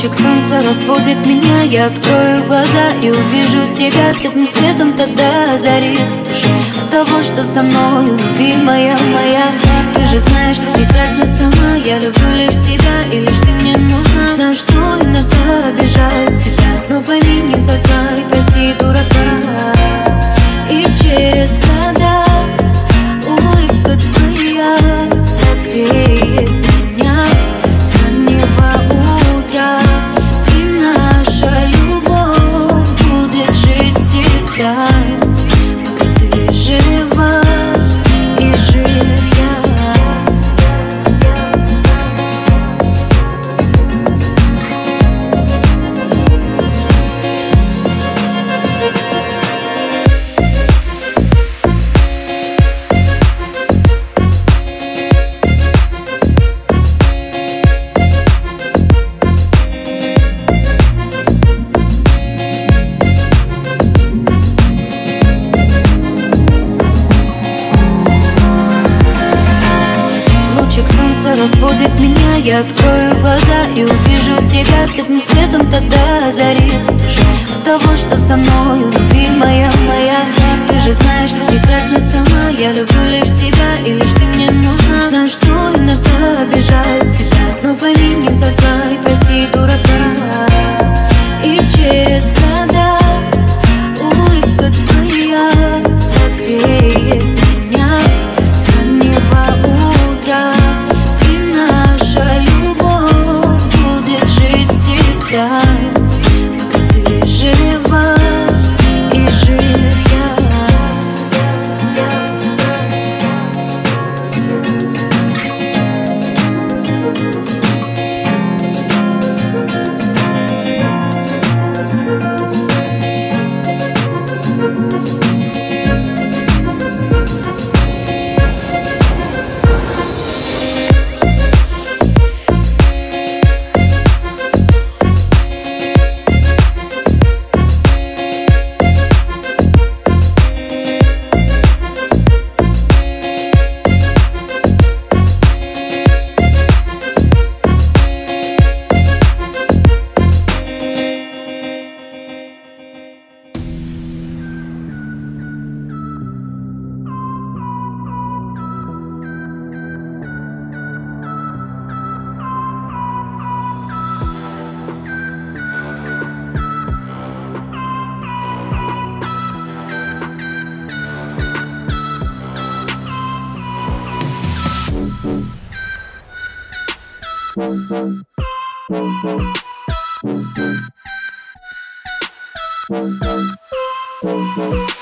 Лучик солнца разбудит меня, я открою глаза и увижу тебя. Теплым светом тогда озарится душа от того, что со мною, любимая моя. Ты же знаешь, прекрасно сама, я люблю лишь тебя, и лишь ты мне нужна. Знаю, что иногда обижаю тебя, но пойми, не за зла и прости, дурака. И через года улыбка твоя согреет меня с раннего утра, и наша любовь будет жить всегда, пока ты жива и жив я. Разбудит меня, я открою глаза и увижу тебя. Теплым светом тогда озарится душа от того, что со мною, любимая моя. Ты же знаешь, прекрасно сама, я люблю лишь тебя, и лишь ты мне нужна. Знаю, что иногда обижаю тебя, но пойми, не за зла и прости, дурака. И через года улыбка твоя согреет меня с раннего утра, пока ты жива и жив я. Thank you.